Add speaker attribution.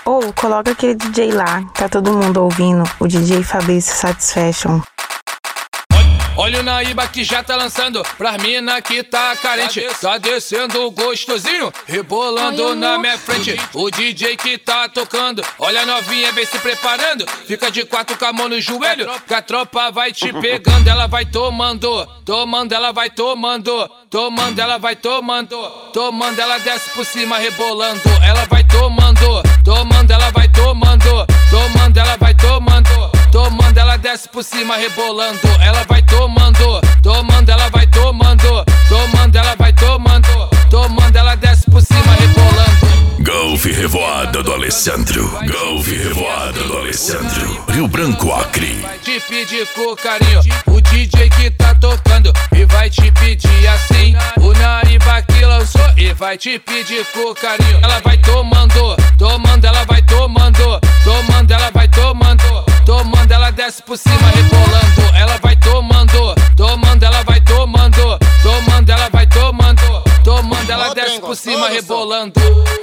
Speaker 1: Ou coloca aquele DJ lá, tá todo mundo ouvindo, o DJ Fabrício Satisfaction.
Speaker 2: Olha o Naíba que já tá lançando pras mina que tá carente. Tá descendo gostosinho, rebolando na minha frente. O DJ que tá tocando, olha a novinha, vem se preparando. Fica de quatro com a mão no joelho, que a tropa vai te pegando. Ela vai tomando, tomando, ela vai tomando. Tomando, ela vai tomando. Tomando, ela desce por cima, rebolando. Ela vai tomando, tomando, ela vai tomando. Tomando, ela vai tomando. Tomando, ela desce por cima, rebolando. Ela vai tomando, tomando, ela vai tomando. Tomando, ela vai tomando. Tomando, ela desce por cima, rebolando.
Speaker 3: Golf Revoada do Alessandro. Golf Revoada do Alessandro. Rio Branco, Acre.
Speaker 2: Vai te pedir com carinho o DJ que tá tocando. E vai te pedir assim o Naíba que lançou. E vai te pedir com carinho. Ela vai tomando, tomando, ela vai tomando. Tomando, ela vai tomando. Tomando, ela desce por cima, rebolando. Ela vai tomando, tomando, ela vai tomando. Tomando, ela vai tomando. Tomando, ela desce por cima, rebolando.